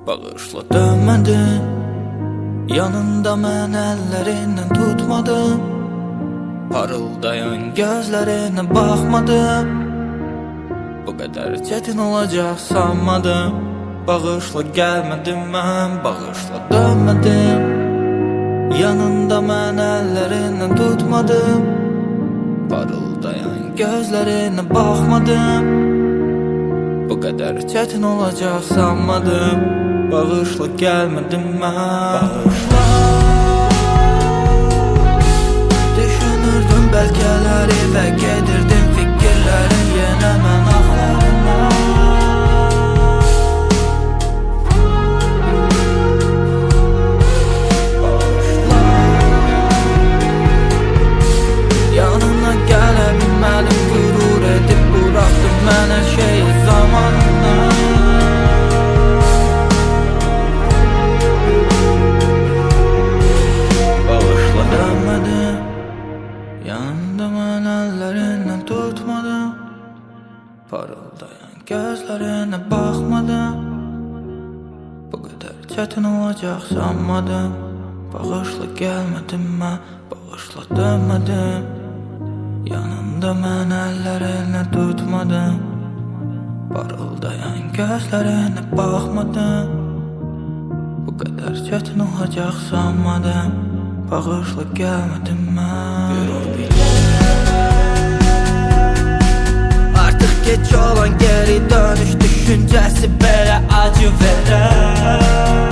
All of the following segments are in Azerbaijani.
Bağışla dönmədim, yanında mən əllərindən tutmadım, parıldayan gözlərinə baxmadım, bu qədər çətin olacaq sanmadım. Bağışla gəlmədim mən, bağışla dönmədim, yanında mən əllərindən tutmadım, parıldayan gözlərinə baxmadım, bu qədər çətin olacaq sanmadım. Bağışla gəlmədim mən, bağışla. Düşünürdüm bəlkələri və gedirdim fikirlərin yenə mən axlarına. Bağışla. Yanına gələ bilmədim, qürur edib buraxdım mən hər şeyi zamanında. Yanında mən əllərindən tutmadım, parıldayan gözlərinə baxmadım, bu qədər çətin olacaq sanmadım. Bağışla gəlmədim mən, bağışla dönmədim, yanında mən əllərindən tutmadım, parıldayan gözlərinə baxmadım, bu qədər çətin olacaq sanmadım. Bağışla gəlmədim mən. Artıq geç olan geri dönüş düşüncəsi belə acı verər.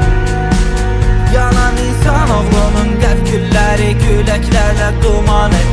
Yanan insan oğlunun qəlb külləri küləklərlə duman edir.